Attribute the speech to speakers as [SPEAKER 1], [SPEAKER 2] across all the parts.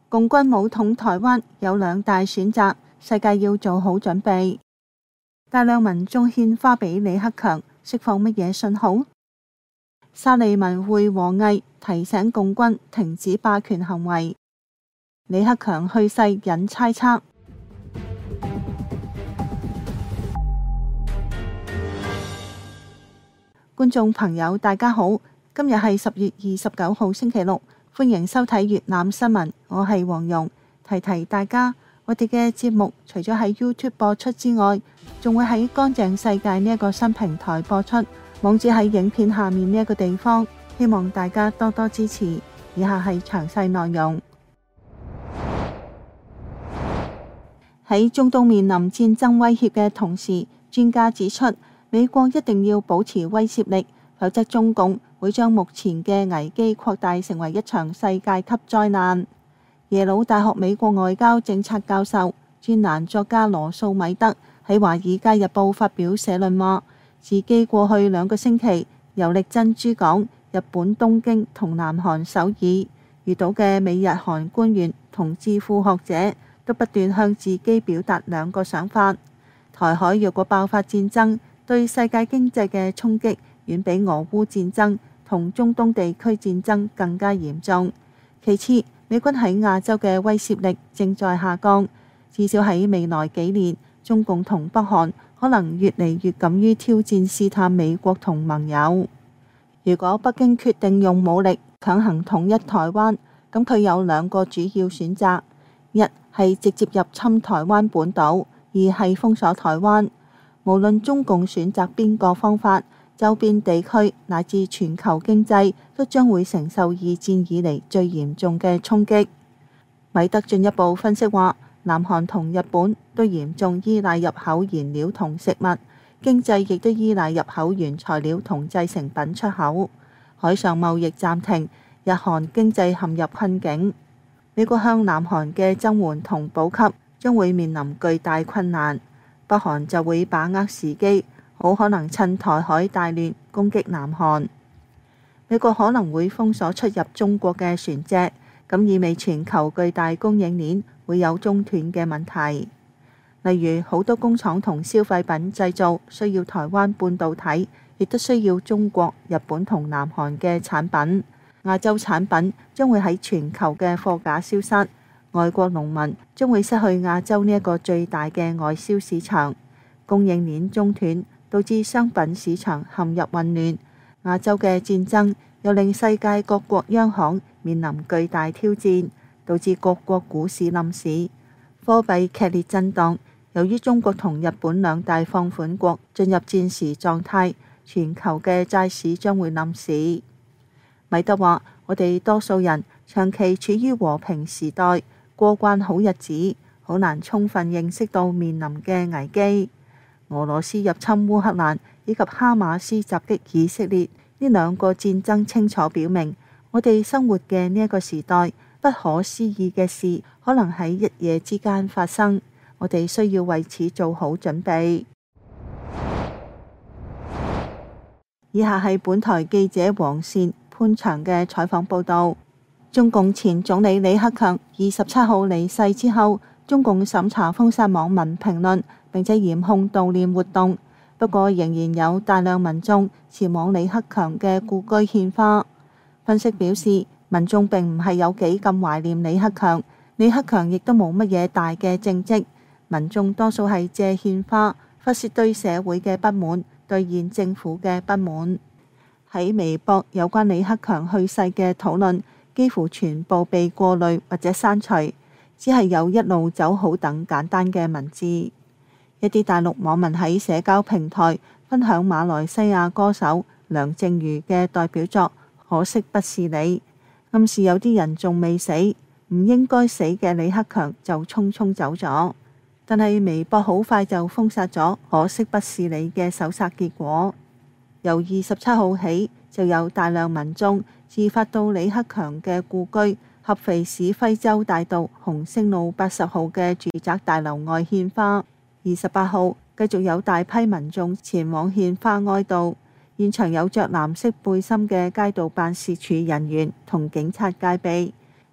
[SPEAKER 1] 共軍武統台灣有兩大選擇，世界要做好準備。大量民眾獻花俾李克強，釋放乜嘢信號？沙利文會和毅提醒共軍停止霸權行為。李克強去世引猜測。觀眾朋友大家好，今日係10月29號星期六，歡迎收睇粵覽新聞，我係黃蓉。提提大家，我哋嘅節目除咗喺 YouTube 播出之外，仲會喺乾淨世界呢一個新平台播出，網址喺影片下面呢一個地方，希望大家多多支持。以下係詳細內容。喺中東面臨戰爭威脅嘅同時，專家指出，美國一定要保持威懾力，否則中共會將目前嘅危機擴大成為一場世界級災難。耶魯大學美國外交政策教授、專欄作家羅素米德喺《華爾街日報》發表社論話，自己過去2個星期遊歷珍珠港、日本東京同南韓首爾，遇到嘅美日韓官員同智庫學者都不斷向自己表達2個想法：台海若果爆發戰爭，對世界經濟嘅衝擊遠比俄烏戰爭同中東地區戰爭更加嚴重。其次，美軍喺亞洲嘅威懾力正在下降，至少喺未來幾年，中共同北韓可能越嚟越敢於挑戰試探美國同盟友。如果北京決定用武力強行統一台灣，咁佢有2個主要選擇：一係直接入侵台灣本島，二係封鎖台灣。無論中共選擇邊個方法，周邊地區乃至全球經濟都將會承受2戰以嚟最嚴重嘅衝擊。米德進一步分析話，南韓同日本都嚴重依賴入口燃料同食物，經濟亦都依賴入口原材料同製成品出口。海上貿易暫停，日韓經濟陷入困境。美國向南韓嘅增援同補給將會面臨巨大困難。北韓就會把握時機，好可能趁台海大亂攻擊南韓。美國可能會封鎖出入中國嘅船隻，咁意味全球巨大供應鏈會有中斷嘅問題。例如好多工廠同消費品製造需要台灣半導體，亦都需要中國、日本同南韓嘅產品。亞洲產品將會喺全球嘅貨架消失。外國農民將會失去亞洲呢一個最大嘅外銷市場，供應鏈中斷，導致商品市場陷入混亂。亞洲嘅戰爭又令世界各國央行面臨巨大挑戰，導致各國股市冧市，貨幣劇烈震盪。由於中國同日本2大放款國進入戰時狀態，全球嘅債市將會冧市。米德話：我哋多數人長期處於和平時代，過慣好日子，好難充分認識到面臨嘅危機。俄羅斯入侵烏克蘭以及哈馬斯襲擊以色列呢2個戰爭，清楚表明我哋生活嘅呢一個時代，不可思議嘅事可能喺一夜之間發生。我哋需要為此做好準備。以下係本台記者黃善、潘翔嘅採訪報導。中共前總理李克強27號離世之後，中共審查封殺網民評論，並且嚴控悼念活動。不過仍然有大量民眾前往李克強嘅故居獻花。分析表示，民眾並唔係有幾咁懷念李克強，李克強亦都冇乜嘢大嘅政績。民眾多數係借獻花發洩對社會嘅不滿，對現政府嘅不滿。喺微博有關李克強去世嘅討論，幾乎全部被過濾或者刪除，只係有一路走好等簡單嘅文字。一啲大陸網民喺社交平台分享馬來西亞歌手梁靜茹嘅代表作《可惜不是你》，暗示有啲人仲未死，唔應該死嘅李克強就匆匆走咗。但係微博好快就封殺咗《可惜不是你》嘅搜索結果。由27號起，就有大量民眾自發到李克強嘅故居合肥市徽州大道紅星路80號嘅住宅大樓外獻花。28號繼續有大批民眾前往獻花哀悼，現場有着藍色背心嘅街道辦事處人員同警察戒備。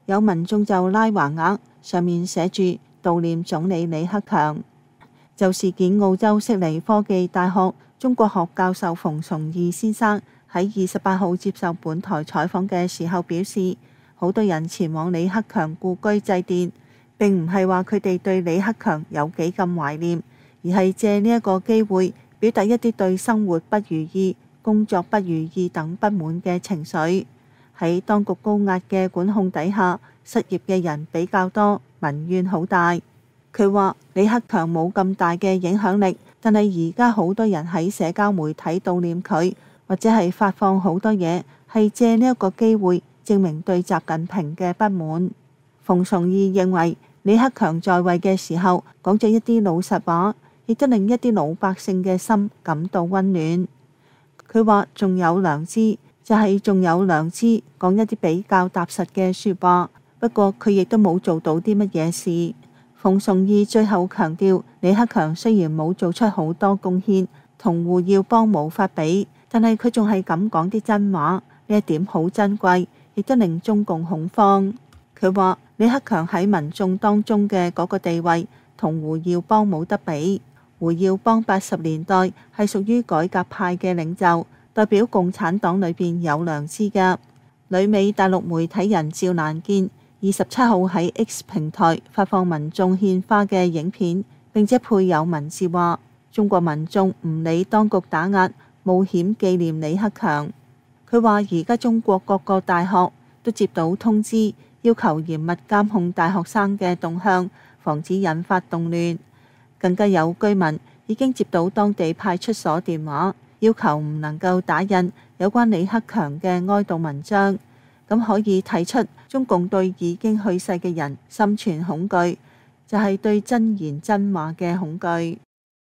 [SPEAKER 1] 有民眾就拉橫額，上面寫住悼念總理李克強。就事件，澳洲悉尼科技大學中國學教授馮崇義先生喺28號接受本台採訪嘅時候表示，好多人前往李克強故居祭奠，並唔係話佢哋對李克強有幾咁懷念，而係借呢一個機會表達一啲對生活不如意、工作不如意等不滿嘅情緒。喺當局高壓嘅管控底下，失業嘅人比較多，民怨好大。佢話李克強冇咁大嘅影響力，但係而家好多人喺社交媒體悼念佢，或者係發放好多嘢，係借呢一個機會證明對習近平嘅不滿。馮崇義認為李克強在位嘅時候講咗一啲老實話，亦都令一啲老百姓嘅心感到溫暖。佢話仲有良知，就係仲有良知講一啲比較踏實嘅説話，不過佢亦都冇做到啲乜嘢事。馮崇義最後強調，李克強雖然冇做出好多貢獻，同胡耀邦無法比，但係佢仲係咁講啲真話，呢一點好珍貴，亦都令中共恐慌。佢話李克強喺民眾當中嘅嗰個地位，同胡耀邦冇得比。胡耀邦80年代係屬於改革派嘅領袖，代表共產黨裏邊有良知嘅。旅美大陸媒體人趙蘭健27號喺 X 平台發放民眾獻花嘅影片，並且配有文字話：中國民眾唔理當局打壓，冒險紀念李克強。佢話而家中國各個大學都接到通知，要求嚴密監控大學生嘅動向，防止引發動亂。更加有居民已經接到當地派出所電話，要求唔能夠打印有關李克強嘅哀悼文章。咁可以睇出中共對已經去世嘅人心存恐懼，就係對真言真話嘅恐懼。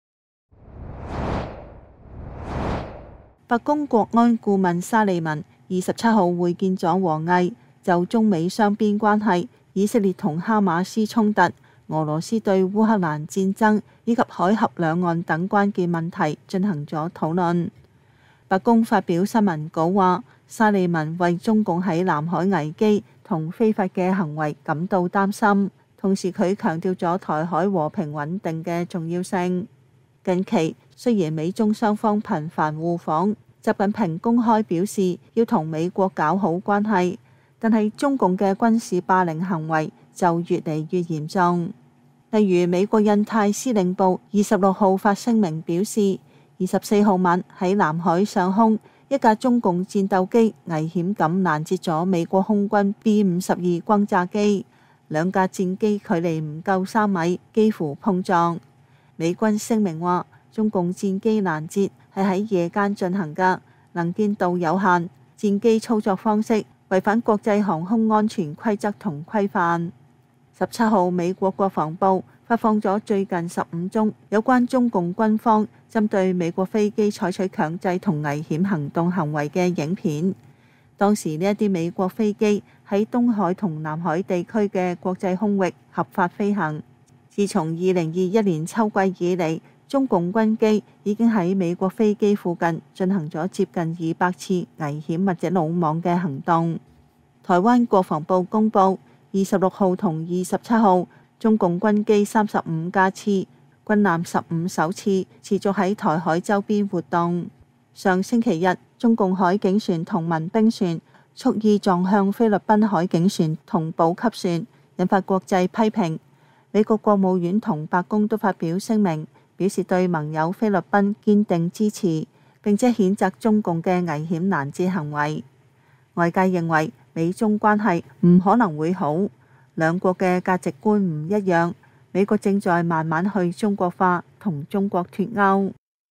[SPEAKER 1] 白宮國安顧問沙利文27號會見咗王毅，就中美雙邊關係、以色列同哈馬斯衝突、俄羅斯對烏克蘭戰爭以及海峽兩岸等關鍵問題進行咗討論。白宮發表新聞稿話，沙利文為中共喺南海危機同非法嘅行為感到擔心，同時佢強調咗台海和平穩定嘅重要性。近期雖然美中雙方頻繁互訪，習近平公開表示要同美國搞好關係，但係中共嘅軍事霸凌行為就越嚟越嚴重。例如美國印太司令部26號發聲明表示，24號晚喺南海上空，一架中共戰鬥機危險咁攔截咗美國空軍 B-52轟炸機，兩架戰機距離唔夠3米，幾乎碰撞。美軍聲明話，中共戰機攔截係喺夜間進行㗎，能見度有限，戰機操作方式違反國際航空安全規則同規範。17號美國國防部發放咗最近15宗有關中共軍方針對美國飛機採取強制同危險行動行為嘅影片。當時呢一啲美國飛機喺東海同南海地區嘅國際空域合法飛行。自從2021年秋季以嚟，中共軍機已經喺美國飛機附近進行咗接近200次危險或者魯莽嘅行動。台灣國防部公佈26號同27號，中共軍機35架次，軍艦15艘次，持續喺台海周邊活動。上星期日，中共海警船同民兵船蓄意撞向菲律賓海警船同補給船，引發國際批評。美國國務院同白宮都發表聲明，表示對盟友菲律賓堅定支持，並且譴責中共嘅危險攔截行為。外界認為美中關係唔可能會好，兩國嘅價值觀唔一樣，美國正在慢慢去中國化，同中國脫鈎。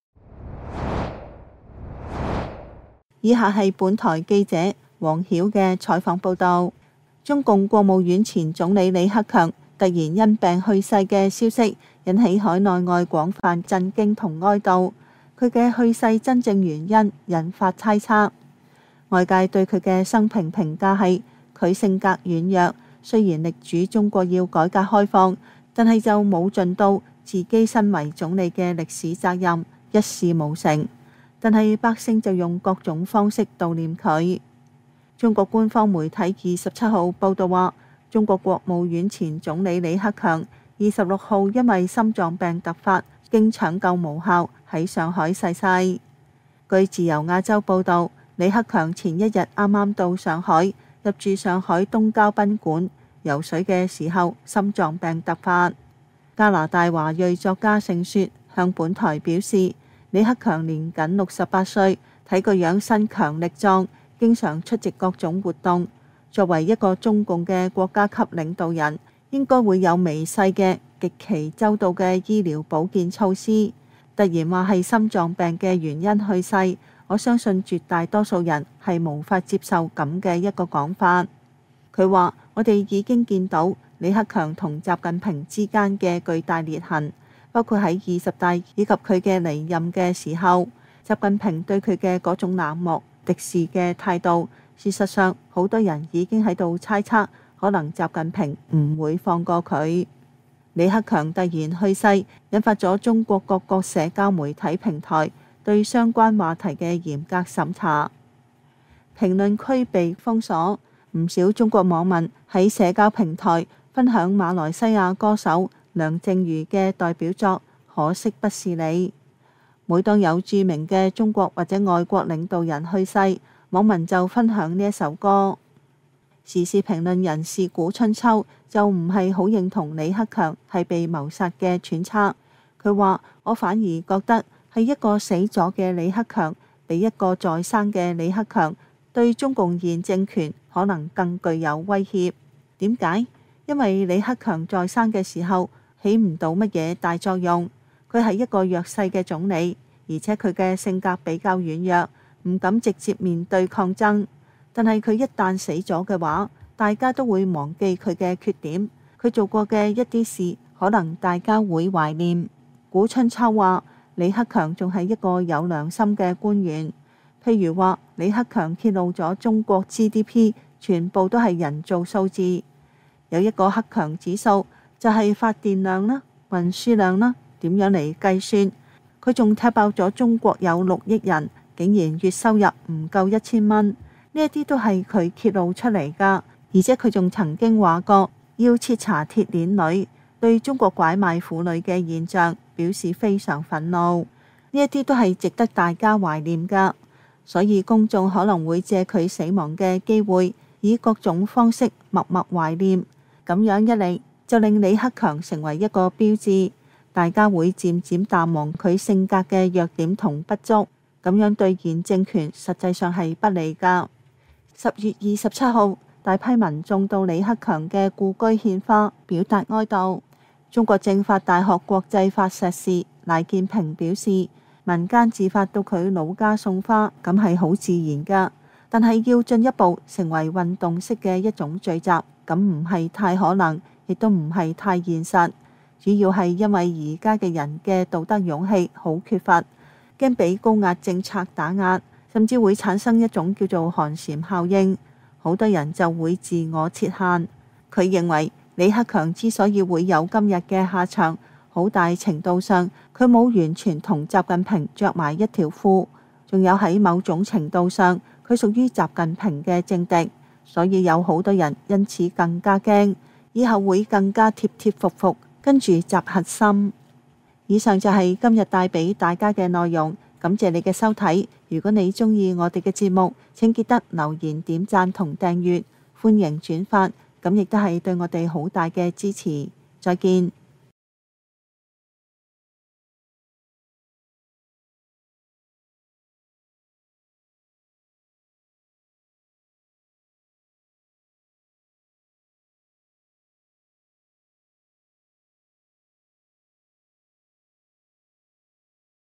[SPEAKER 1] 以下係本台記者黃曉嘅採訪報導。中共國務院前總理李克強突然因病去世嘅消息，引起海內外廣泛震驚同哀悼。佢嘅去世真正原因引發猜測。外界對佢嘅生平評價係佢性格軟弱，雖然力主中國要改革開放，但係就冇盡到自己身為總理嘅歷史責任，一事無成。但係百姓就用各種方式悼念佢。中國官方媒體27號報道話， 中國國務院前總理李克強26號因為心臟病突發，經搶救無效喺上海逝世。據自由亞洲報導，李克強前一日啱啱到上海，入住上海東郊賓館游水嘅時候，心臟病突發。加拿大華裔作家盛雪向本台表示，李克強年僅68歲，睇個樣身強力壯，經常出席各種活動。作為一個中共嘅國家級領導人，應該會有微細嘅極其周到嘅醫療保健措施。突然話係心臟病嘅原因去世，我相信絕大多數人係無法接受咁嘅一個講法。佢話：我哋已經見到李克強同習近平之間嘅巨大裂痕，包括喺20大以及佢嘅離任嘅時候，習近平對佢嘅嗰種冷漠敵視嘅態度。事實上，好多人已經喺度猜測，可能習近平唔會放過佢。李克強突然去世，引發咗中國各個社交媒體平台對相關話題嘅嚴格審查，評論區被封鎖。唔少中國網民喺社交平台分享馬來西亞歌手梁靜茹嘅代表作《可惜不是你》。每當有著名嘅中國或者外國領導人去世，網民就分享呢一首歌。時事評論人士古春秋就唔係好認同李克強係被謀殺嘅揣測。佢話：我反而覺得係一個死咗嘅李克強比一個在生嘅李克強對中共現政權可能更具有威脅。點解？因為李克強在生嘅時候起唔到乜嘢大作用，佢係一個弱勢嘅總理，而且佢嘅性格比較軟弱，唔敢直接面對抗爭。但係佢一旦死咗嘅話，大家都會忘記佢嘅缺點，佢做過嘅一啲事可能大家會懷念。古春秋話：李克強仲係一個有良心嘅官員。譬如話，李克強揭露咗中國 GDP 全部都係人造數字，有一個克強指數，就係發電量啦、運輸量啦，點樣嚟計算？佢仲踢爆咗中國有6億人竟然月收入唔夠1000蚊，呢一啲都係佢揭露出嚟㗎。而且佢仲曾經話過要徹查鐵鏈女，對中國拐賣婦女嘅現象表示非常憤怒。呢一啲都係值得大家懷念㗎，所以公眾可能會借佢死亡嘅機會，以各種方式默默懷念。咁樣一嚟，就令李克強成為一個標誌，大家會漸漸淡忘佢性格嘅弱點同不足。咁樣對現政權實際上係不利㗎。10月27號，大批民眾到李克強嘅故居獻花，表達哀悼。中國政法大學國際法碩士賴建平表示，民間自發到佢老家送花，咁係好自然㗎。但係要進一步成為運動式嘅一種聚集，咁唔係太可能，亦都唔係太現實。主要係因為而家嘅人嘅道德勇氣好缺乏，驚俾高壓政策打壓，甚至會產生一種叫做寒蟬效應。好多人就會自我設限。佢認為李克強之所以會有今日嘅下場，好大程度上佢冇完全同習近平着埋一條褲，仲有喺某種程度上佢屬於習近平嘅政敵，所以有好多人因此更加驚，以後會更加貼貼服服跟住習核心。以上就係今日帶俾大家嘅內容，感謝你嘅收睇。如果你鍾意我哋嘅節目，請記得留言、點讚同訂閱，歡迎轉發，咁亦都係對我哋好大嘅支持。再見。